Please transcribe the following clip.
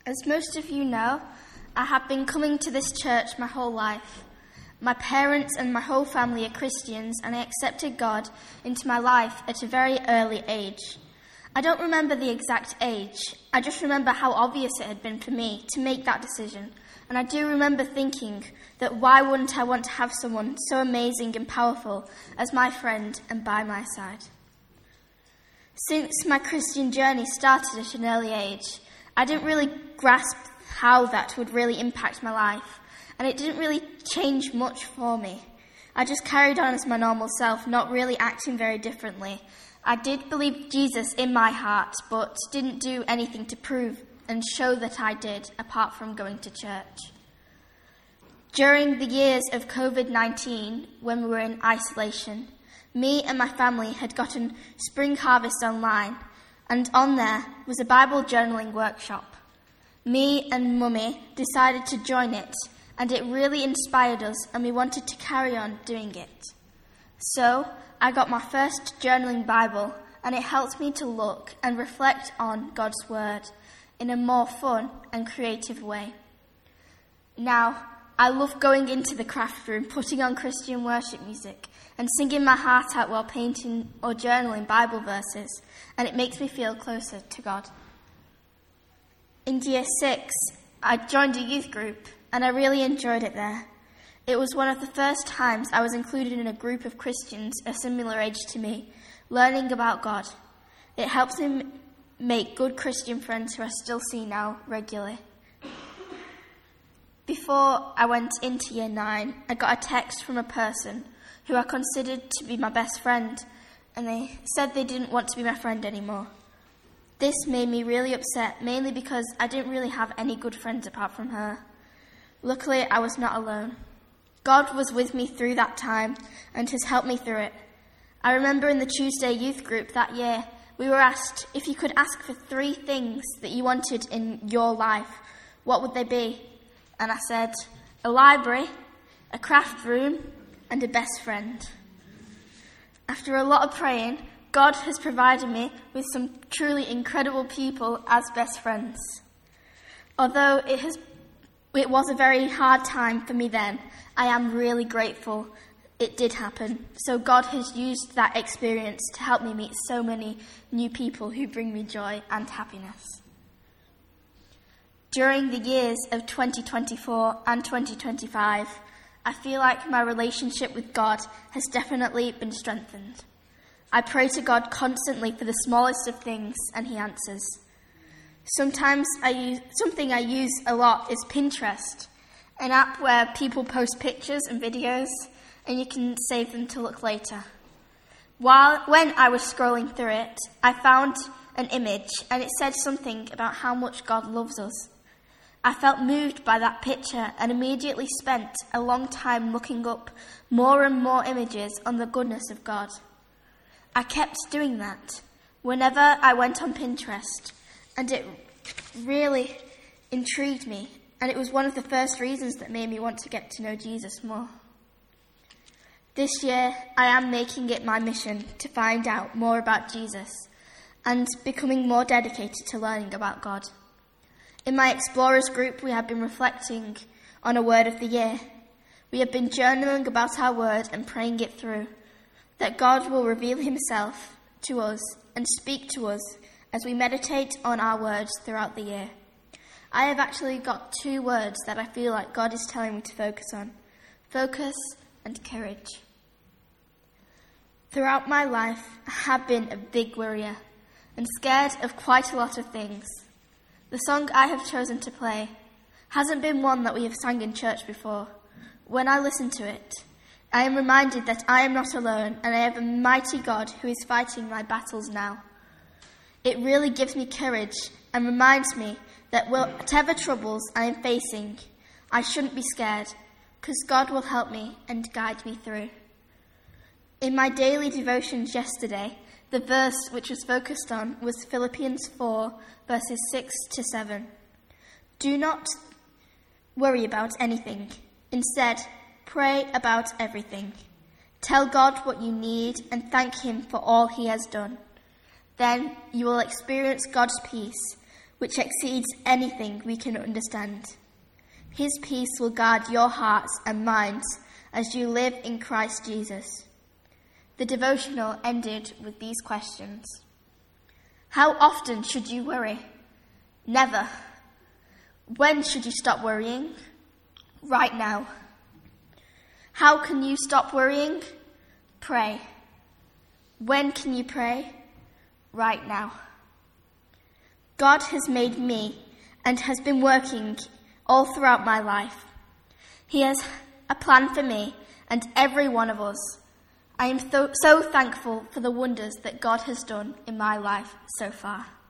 As most of you know, I have been coming to this church my whole life. My parents and my whole family are Christians, and I accepted God into my life at a very early age. I don't remember the exact age. I just remember how obvious it had been for me to make that decision. And I do remember thinking that why wouldn't I want to have someone so amazing and powerful as my friend and by my side? Since my Christian journey started at an early age, I didn't really grasp how that would really impact my life, and it didn't really change much for me. I just carried on as my normal self, not really acting very differently. I did believe Jesus in my heart, but didn't do anything to prove and show that I did, apart from going to church. During the years of COVID-19, when we were in isolation, me and my family had gotten Spring Harvest online, and on there was a Bible journaling workshop. Me and Mummy decided to join it, and it really inspired us, and we wanted to carry on doing it. So I got my first journaling Bible, and it helped me to look and reflect on God's Word in a more fun and creative way. Now, I love going into the craft room, putting on Christian worship music, and singing my heart out while painting or journaling Bible verses, and it makes me feel closer to God. In Year 6, I joined a youth group, and I really enjoyed it there. It was one of the first times I was included in a group of Christians a similar age to me, learning about God. It helps me make good Christian friends who I still see now regularly. Before I went into Year 9, I got a text from a person who I considered to be my best friend, and they said they didn't want to be my friend anymore. This made me really upset, mainly because I didn't really have any good friends apart from her. Luckily, I was not alone. God was with me through that time and has helped me through it. I remember in the Tuesday youth group that year, we were asked if you could ask for 3 things that you wanted in your life, what would they be? And I said, a library, a craft room, and a best friend. After a lot of praying, God has provided me with some truly incredible people as best friends. Although it was a very hard time for me then, I am really grateful it did happen. So God has used that experience to help me meet so many new people who bring me joy and happiness. During the years of 2024 and 2025, I feel like my relationship with God has definitely been strengthened. I pray to God constantly for the smallest of things, and he answers. Something I use a lot is Pinterest, an app where people post pictures and videos, and you can save them to look later. When I was scrolling through it, I found an image, and it said something about how much God loves us. I felt moved by that picture and immediately spent a long time looking up more and more images on the goodness of God. I kept doing that whenever I went on Pinterest, and it really intrigued me, and it was one of the first reasons that made me want to get to know Jesus more. This year, I am making it my mission to find out more about Jesus and becoming more dedicated to learning about God. In my Explorers group, we have been reflecting on a word of the year. We have been journaling about our word and praying it through, that God will reveal himself to us and speak to us as we meditate on our words throughout the year. I have actually got 2 words that I feel like God is telling me to focus on: focus and courage. Throughout my life, I have been a big worrier and scared of quite a lot of things. The song I have chosen to play hasn't been one that we have sang in church before. When I listen to it, I am reminded that I am not alone and I have a mighty God who is fighting my battles now. It really gives me courage and reminds me that whatever troubles I am facing, I shouldn't be scared, because God will help me and guide me through. In my daily devotions yesterday, the verse which was focused on was Philippians 4, verses 6 to 7. Do not worry about anything. Instead, pray about everything. Tell God what you need and thank him for all he has done. Then you will experience God's peace, which exceeds anything we can understand. His peace will guard your hearts and minds as you live in Christ Jesus. The devotional ended with these questions. How often should you worry? Never. When should you stop worrying? Right now. How can you stop worrying? Pray. When can you pray? Right now. God has made me and has been working all throughout my life. He has a plan for me and every one of us. I am so thankful for the wonders that God has done in my life so far.